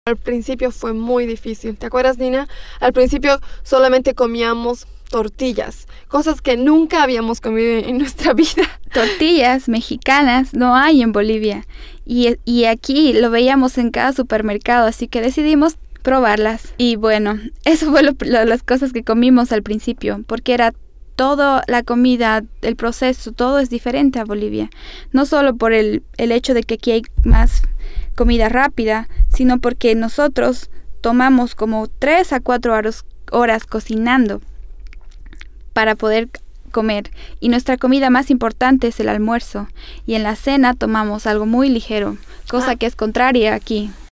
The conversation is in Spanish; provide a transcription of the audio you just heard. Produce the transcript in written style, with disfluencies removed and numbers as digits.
Al principio fue muy difícil. ¿Te acuerdas, Nina? Al principio solamente comíamos tortillas, cosas que nunca habíamos comido en nuestra vida. Tortillas mexicanas no hay en Bolivia y aquí lo veíamos en cada supermercado, así que decidimos probarlas. Y bueno, eso fue las cosas que comimos al principio, porque era toda la comida, el proceso, todo es diferente a Bolivia. No solo por el hecho de que aquí hay más comida rápida, sino porque nosotros tomamos como 3 a 4 horas cocinando para poder comer. Y nuestra comida más importante es el almuerzo. Y en la cena tomamos algo muy ligero, cosa que es contraria aquí.